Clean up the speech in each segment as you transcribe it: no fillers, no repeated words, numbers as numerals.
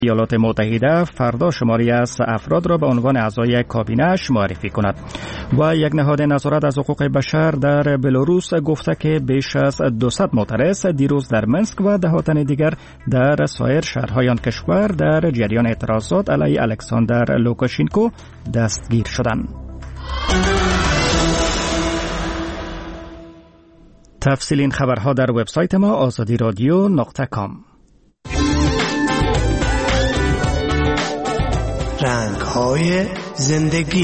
ایالات متحده فردا شماری از افراد را به عنوان اعضای کابینه‌اش معرفی کند و یک نهاد نظارت از حقوق بشر در بلاروس گفته که بیش از 200 معترض دیروز در منسک و ده تن دیگر در سایر شهرهای آن کشور در جریان اعتراضات علیه الکساندر لوکاشنکو دستگیر شدند. تفصیل این خبرها در وبسایت ما azadiradio.com. رنگ‌های زندگی.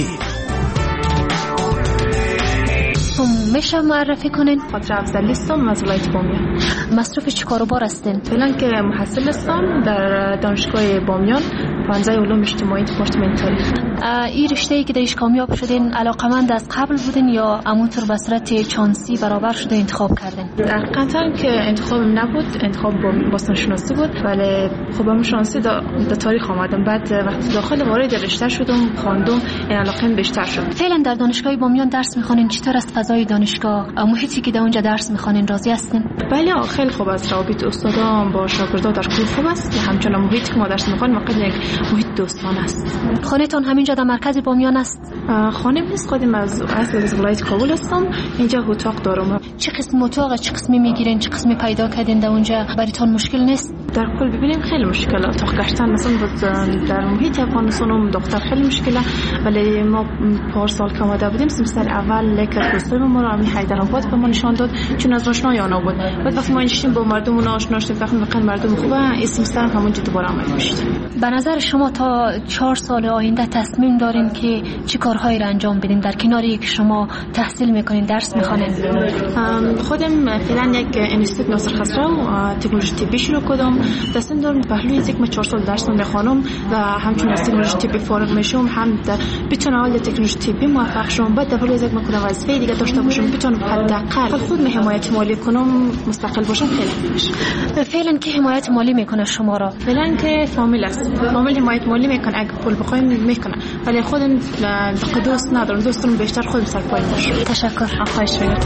میشه معرفی کنین؟ خاطر افضل هستم از ولایت بامیان. مصروف چه کاروبار هستین؟ فعلا که محصل هستم در دانشگاه بامیان، پانزه علوم اجتماعی دپارتمان تاریخ. این رشته‌ای که درش کامیاب شدین علاقمند از قبل بودین یا همونطور به صورت چانسی برابر شده انتخاب کردین؟ حقیقتا که انتخاب نبود، انتخاب باستان شناسی بود، ولی خب هم شانسی در تاریخ آمدم. بعد وقتی داخل وارد رشته شدم خواندم، این علاقه بیشتر شد. فعلا در دانشگاه بامیان درس می‌خونین، چطور است فضای دانشگاه؟ محیطی که در اونجا درس می‌خونین راضی هستین؟ بله خیلی خوب است. روابط استادان با شاگردان در کل خوب است. همچنان محیطی که ما درس می‌خونیم واقعا یک محیط دوستانه است. خانه‌تون همینجا در مرکز بامیان است؟ خانه نیست، خودم از ولایت کابل هستم. اینجا اتاق دارم. چه قسم اتاق، چه قسمی میگیرین، چه قسمی پیدا کردین در اونجا؟ براتون مشکل نیست؟ در کل ببینیم خیلی مشکله. اتاق گشتن مثلا در محیط افغانستان دختر خیلی مشکله، ولی ما پار سال که آمده بودیم سمستر اول لکه دوستای ما رو همین حیدرآباد به ما نشان داد، چون از آشنای آنها بود. بعد وقتی ما نشستیم با مردم آشنا شدیم، وقتی مردم خوبه، این سمستر همونجا دوباره آمد میشه. به نظر شما تا 4 سال آینده تصمیم دارین که چه کارهایی را انجام بدین در کناری که شما تحصیل میکنین، درس میخوانین؟ خودم فعلا یک انستیتوت ناصر خسرو تکنولوژی طبی شروع کردم. تصمیم دارم پهلوی از یک 4 سال درس میخوانم و همچنین از تکنولوژی طبی فارغ میشم، هم بتونم اول تکنولوژی طبی موفق شم، بعد در از یک مقدار وظیفه دیگه داشته باشم، بتونم حداقل خود حمایت مالی کنم، مستقل باشم. خیلی خوبه. فعلا که حمایت مالی میکنه شما را؟ فعلا که فامیل است، فامیل حمایت مالی میکنه، اگه پول بخوایم میکنه، ولی خودم دوست ندارم، دوستم بیشتر خودم سر پای باشم. تشکر. خواهش می‌کنم.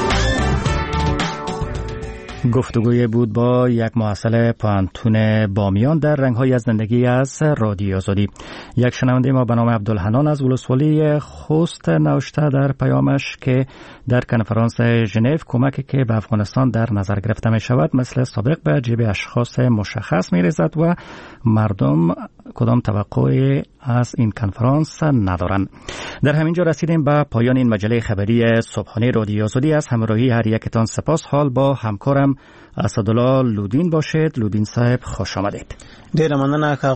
گفتگوی بود با یک محصل پانتون بامیان در رنگ‌های از زندگی از رادیو آزادی. یک شنونده ما به نام عبدالحنان از ولسوالی خوست نوشته در پیامش که در کنفرانس ژنو کمکی که به افغانستان در نظر گرفته می شود مثل سابق به جیب اشخاص مشخص می رسد و مردم کدام توقعی از این کنفرانس ندارند. در همین جا رسیدیم به پایان این مجله خبری صبحانه رادیو آزادی. از همراهی هر یکتان سپاس. حال با همکارم اسدالله لودین باشید. لودین صاحب خوش آمدید. ډیر مننه.